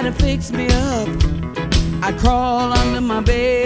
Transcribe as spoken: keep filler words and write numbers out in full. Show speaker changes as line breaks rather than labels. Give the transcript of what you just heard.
to fix me up. I crawl under my bed.